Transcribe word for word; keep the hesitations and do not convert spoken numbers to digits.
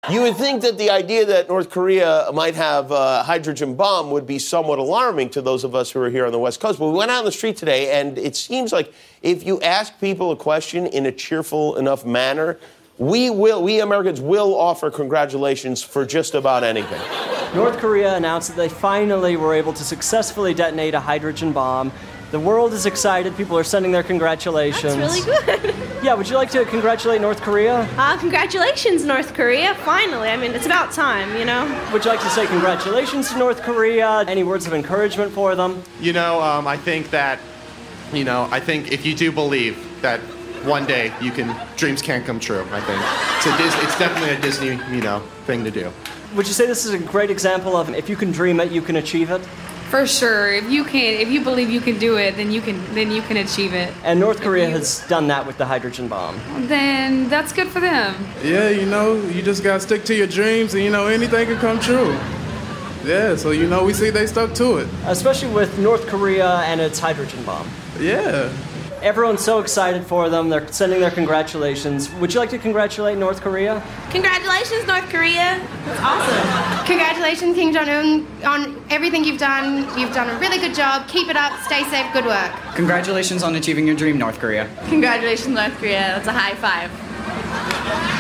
You would think that the idea that North Korea might have a hydrogen bomb would be somewhat alarming to those of us who are here on the West Coast. But we went out on the street today, and it seems like if you ask people a question in a cheerful enough manner, we will, we Americans will offer congratulations for just about anything. North Korea announced that they finally were able to successfully detonate a hydrogen bomb. The world is excited. People are sending their congratulations. That's really good. Yeah, would you like to congratulate North Korea? Uh, congratulations, North Korea. Finally. I mean, it's about time, you know? Would you like to say congratulations to North Korea? Any words of encouragement for them? You know, um, I think that, you know, I think if you do believe that one day you can, dreams can come true, I think. It's, a Dis- it's definitely a Disney, you know, thing to do. Would you say this is a great example of if you can dream it, you can achieve it? For sure. If you can, if you believe you can do it, then you can, then you can achieve it. And North Korea you, has done that with the hydrogen bomb. Then that's good for them. Yeah, you know, you just gotta stick to your dreams, and you know anything can come true. Yeah, so you know we see they stuck to it. Especially with North Korea and its hydrogen bomb. Yeah. Everyone's so excited for them. They're sending their congratulations. Would you like to congratulate North Korea? Congratulations, North Korea. That's awesome. Congratulations, Kim Jong-un, on everything you've done. You've done a really good job. Keep it up. Stay safe. Good work. Congratulations on achieving your dream, North Korea. Congratulations, North Korea. That's a high five.